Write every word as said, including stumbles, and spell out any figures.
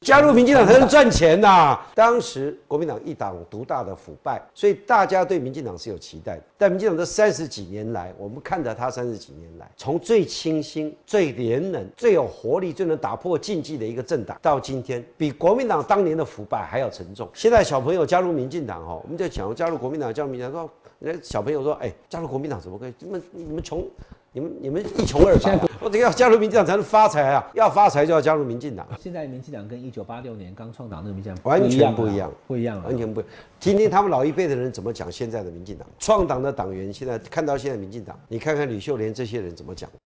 加入民进党才能赚钱呐、啊！当时国民党一党独大的腐败，所以大家对民进党是有期待的。但民进党这三十几年来，我们看着他三十几年来，从最清新、最廉能、最有活力、最能打破禁忌的一个政党，到今天比国民党当年的腐败还要沉重。现在小朋友加入民进党哦，我们就讲加入国民党，加入民进党说，人家小朋友说，哎、欸，加入国民党怎么可以？你们你们穷。你们你们一穷二白、啊，我这个要加入民进党才能发财啊！要发财就要加入民进党。 现在民进党跟一九八六年刚创党那个民进党完全不一样， 不一样， 完全不一样。听听他们老一辈的人怎么讲现在的民进党，创党的党员现在看到现在民进党，你看看吕秀莲这些人怎么讲。